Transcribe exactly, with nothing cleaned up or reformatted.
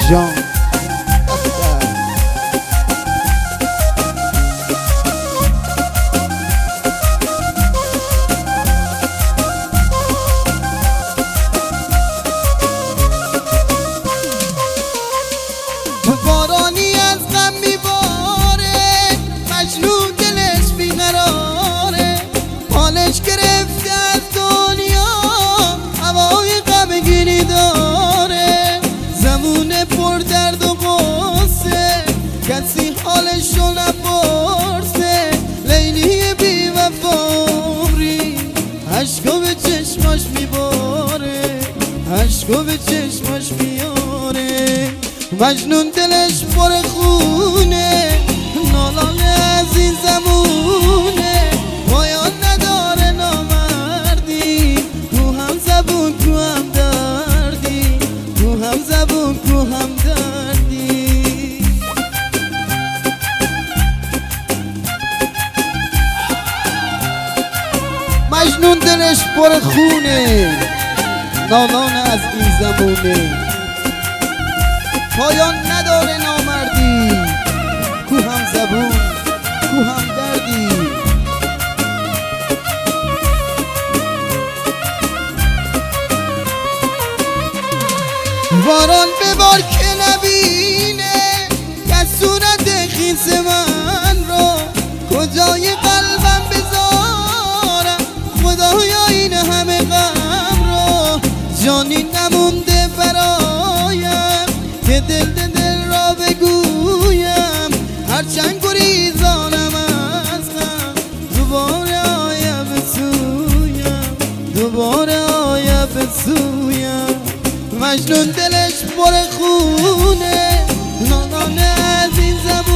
جان بارانی از غم میباره، مجنون دلش بیقراره، حالش گرفته از دنیا، هوای غمگینی داره، زمون پر درد و غصه، کسی حالشو نپرسه، لیلی بی وفاری عشقو به چشماش میباره، عشقو به چشماش میاره، مجنون دلش پر خونه، نالان از این زمونه، پایان نداره نامردی، کو هم زبون کو هم دردی، کو هم زبون کو هم دردی. مجنون دلش پر خونه، نالان از این زمونه، پایان نداره نامردی، کو هم زبون کو هم دردی. باران ببار که نبینه کس صورت خیس من رو، کجای قلبم بذارم خدایا این همه غم رو، جانی نمونده برایم که دل دل دل را بگویم، هرچند گریزانم از غم دوباره آیا به سویم، دوباره آیا به سویم، مجنون دلش پر خونه، نالان از این زمان